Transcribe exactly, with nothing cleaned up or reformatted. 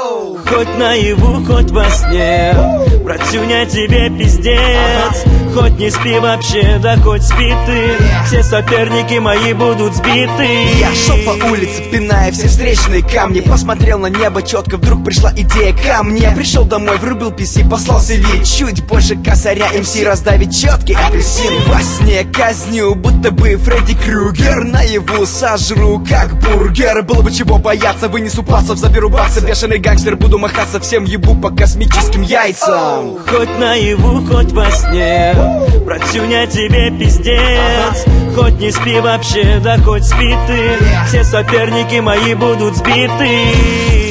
Хоть наяву, хоть во сне, братюня, тебе пиздец. Хоть не спи вообще, да хоть спи ты, все соперники мои будут сбиты. Я шел по улице, пиная все встречные камни, посмотрел на небо четко, вдруг пришла идея ко мне. Пришел домой, врубил пи си, послал си ви. Чуть позже косаря эм си раздавит четкий апельсин. Во сне казню, будто бы Фредди Крюгер. Наяву сожру, как бургер. Было бы чего бояться, вынесу пасов, заберу бакса. Бешеный гангстер, буду махаться, всем ебу по космическим яйцам. Хоть наяву, хоть во сне, братюня, тебе пиздец. Хоть не спи вообще, да хоть спи ты, все соперники мои будут сбиты.